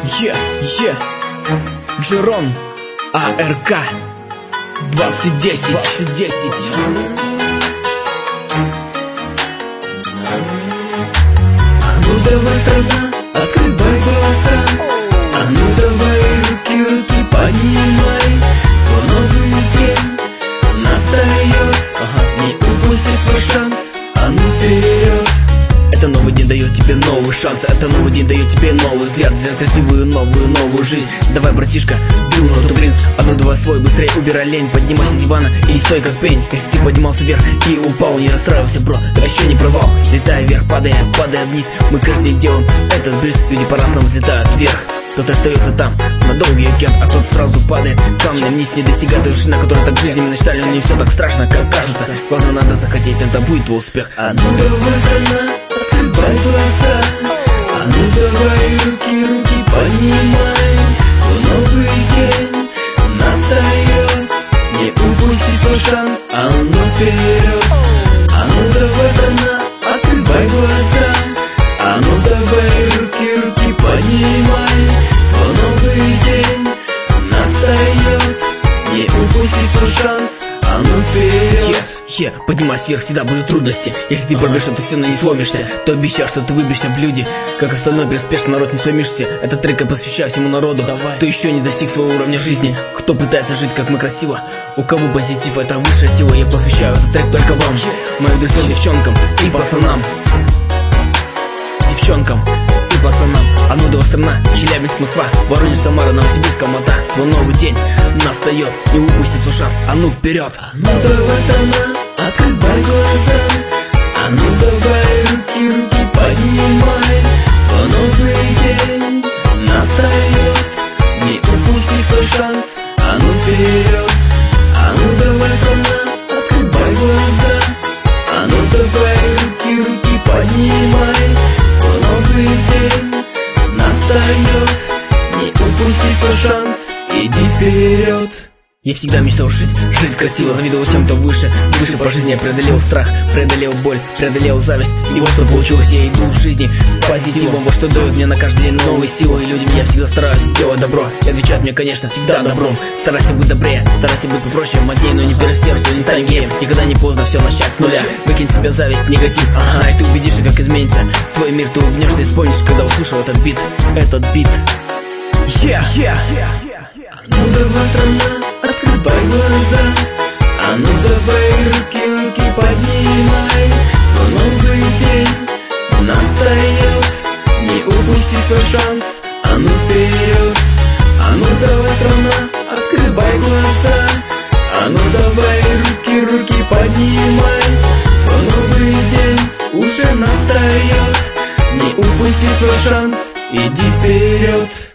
Джерон, АРК 2010. А ну давай, страна, открывай глаза. А ну давай, руки поднимай. То новый день настает. Не упусти свой шанс. А ну вперед. Это новый день дает тебе новый шанс. Это новый день дает тебе новый взгляд. Взгляд красивую новую жизнь. Давай, братишка, do not to принц. А ну давай свой, быстрее убирай лень. Поднимайся с дивана и не стой как пень. Если ты поднимался вверх и упал, не расстраивайся, бро, это еще не провал. Летай вверх, падая вниз. Мы каждый день делаем этот бриз. Люди по-разному взлетают вверх. Кто-то остается там на долгий уикенд, а кто-то сразу падает камнем вниз, не достигает той вершины, которую так в жизни мы мечтали. Но не все так страшно, как кажется. Главное, надо захотеть, тогда будет твой успех. А ну давай, страна, открывай глаза. А ну давай, руки поднимай. То новый день настает. Не упусти свой шанс. А ну вперед. А ну давай, страна, открывай глаза. А ну давай, руки поднимай. То новый день настает. Не упусти свой шанс. А ну вперед. Поднимайся вверх, всегда будут трудности. Если ты пробежишь, то все равно не сломишься. То обещаешь, что ты выбьешься в люди. Как остальной безуспешный народ, не сломишься. Этот трек я посвящаю всему народу. Кто еще не достиг своего уровня жизни, кто пытается жить как мы красиво, у кого позитив это высшая сила. Я посвящаю этот трек только вам, моим друзьям, девчонкам и пацанам. И пацанам. А ну давай, страна, Челябинск, Москва, Воронеж, Самара, Новосибирск, Алма-Ата. Но новый день настает, не упусти свой шанс. А ну вперед. А ну давай, страна, открывай глаза. А ну давай, руки поднимай. То новый день настает. Не упусти свой шанс. А ну вперед. А ну давай, страна, открывай глаза. А ну давай, руки поднимай. То новый день настает. Не упусти свой шанс. Иди вперед. Я всегда мечтал жить красиво, завидовал тем, кто выше по жизни. Я преодолел страх, преодолел боль, преодолел зависть. И вот что получилось, я иду в жизни с позитивом. Вот что дает мне на каждый день новые силы. И людям я всегда стараюсь делать добро. И отвечают мне, конечно, всегда добром. Старайся быть добрее, старайся быть попроще. Модей, но не пересердствуй, не стань геем. Никогда не поздно все начать с нуля. Выкинь в себя зависть, негатив, ага, и ты убедишься, как изменится твой мир. Ты улыбнешься и вспомнишь, когда услышал этот бит. А ну давай, страна, открывай глаза. А ну давай, руки поднимай. То новый день настает. Не упусти свой шанс. А ну вперед. А ну давай, страна, открывай глаза. А ну давай, руки поднимай. То новый день уже настает. Не упусти свой шанс. Иди вперед.